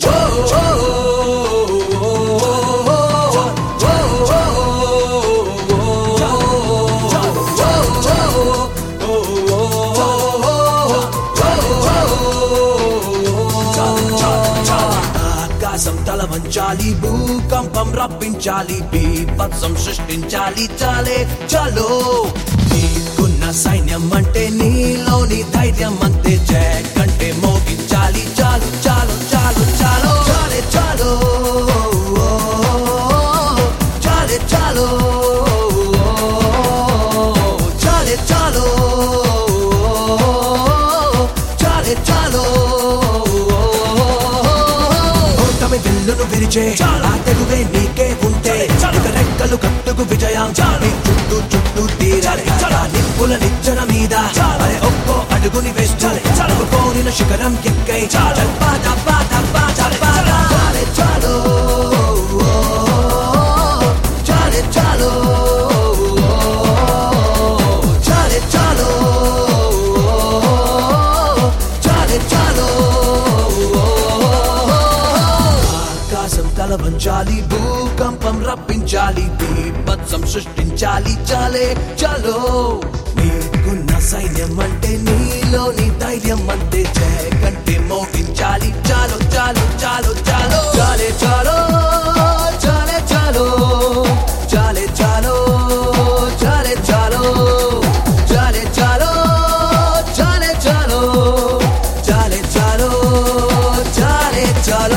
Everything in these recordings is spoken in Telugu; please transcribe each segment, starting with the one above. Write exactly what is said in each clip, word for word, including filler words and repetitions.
ఆకాశం తల వంచాలి, భూకంపం రప్పించాలి, బీభత్సం సృష్టించాలి, చాలే చాలో. నీకున్న సైన్యం అంటే నీలోని ధైర్యం అంతే, జయ కంటే మోగించాలి, చాలు చాలు చాలు చాలు చాలే చాలో, చాలే చాలో, చాలే చాలో, చాలే చాలో. విల్లును విరిచే ఆ తెలుగే నీకే ఉంటే, ఇక రెక్కలు కట్టుకు విజయం నీ చుట్టూ చుట్టూ తీరాలి. నిప్పుల నిచ్చెన మీద అరే ఒక్కో అడుగుని వేస్తాలి, కోరిన శిఖరం ఎక్కై చాలే చాలో, చాలే చాలో, చాలే చాలో, చాలే చాలో. ఆకాశం తల వంచాలి, భూకంపం రప్పించాలి, బీభత్సం సృష్టించాలి, చాలే చాలో. నీకున్న సైన్యం అంటే నీలోని ధైర్యం అంతే, జయ కంటే మోగించాలి, చాలు చాలు చాలు చాలు చాలే చాలో, చాలే చాలో, చాలే చాలో, చాలే చాలో, చాలే చాలో, చాలే చాలో, చాలే చాలో, చాలే చాలో.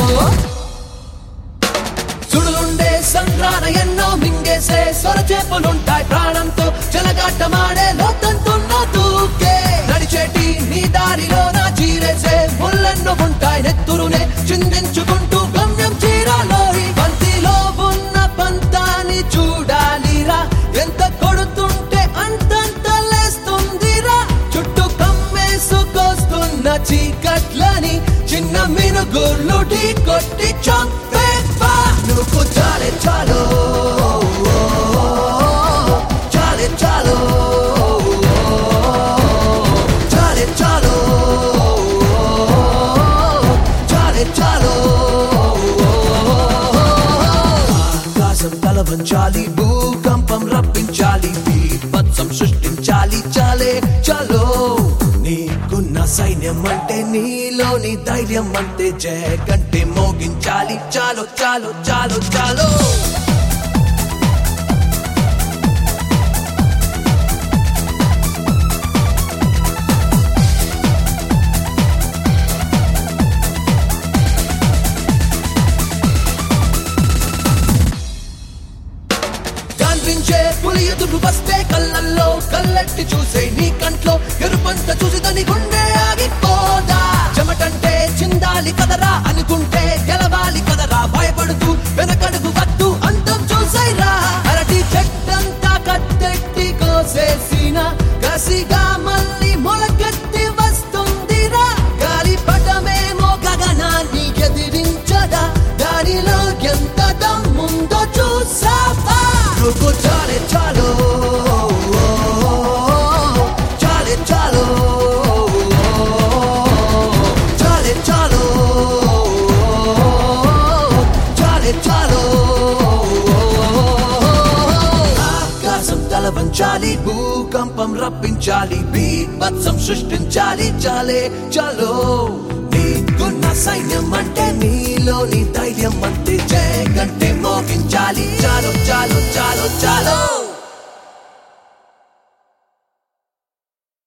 సుడులుండే సంగ్రాన ఎన్నో మింగేసే స్వరచేపులుంటాయి, ప్రాణంతో జలగాటమాడే లోతంతున్న దూకే. నడిచేటి నీ దారిలో నా చీరేసే ముళ్ళెన్నో ఉంటాయి, నెత్తురునే చిందించుకుంటూ గమ్యం చీరాలోయి. పంతిలో ఉన్న పంతాన్ని చూడాలిరా, ఎంత కొడుతుంటే అంతంత లేస్తుందిరా. చుట్టూ కమ్మేసుకొస్తున్న చీకట్లని చిన్న మినుగుర్లు ఢీ కొట్టి చంపే నువ్వు. చాలే చాలో, చాలే చాలో, చాలే చాలో, చాలే చాలో. ఆకాశం తల వంచాలి, భూకంపం రప్పించాలి, బీభత్సం సృష్టించాలి, చాలే చాలో. నీకున్న సైన్యం అంటే నీలోని ధైర్యం అంతే, జయ కంటే మోగించాలి, చాలు చాలు చాలు చాలు. కనిపించే పులి ఎదురు వస్తే కళ్ళల్లో కళ్ళెట్టి చూసే, నీ కంట్లో ఎరుపంత చూసి దాని గుండె ఆగిపోదా. చెమటంటే చిందాలి కదరా అనుకుంటే గెలవాలి కదరా, భయపడుతూ వెనకడుగు వద్దు అంతం చూసైరా. అరటి చెట్టంతా కత్తెట్టి కోసేసిన కసిగా మళ్ళీ మొలకెత్తి వస్తుందిరా. గాలి పటమేమో గగనాన్ని ఎదిరించదా, దానిలో ఎంత దమ్ముందో చూసావా. నువ్వు చాలే చాలో, చాలే చాలో, చాలే చాలో, చాలే చాలో. ఆకాశం తల వంచాలి, భూకంపం రప్పించాలి, బీభత్సం సృష్టించాలి, చాలే చాలో. నీకున్న సైన్యం అంటే నీలోని ధైర్యం అంతే, జయ కంటే మోగించాలి, చాలు చాలు చాలు చాలు.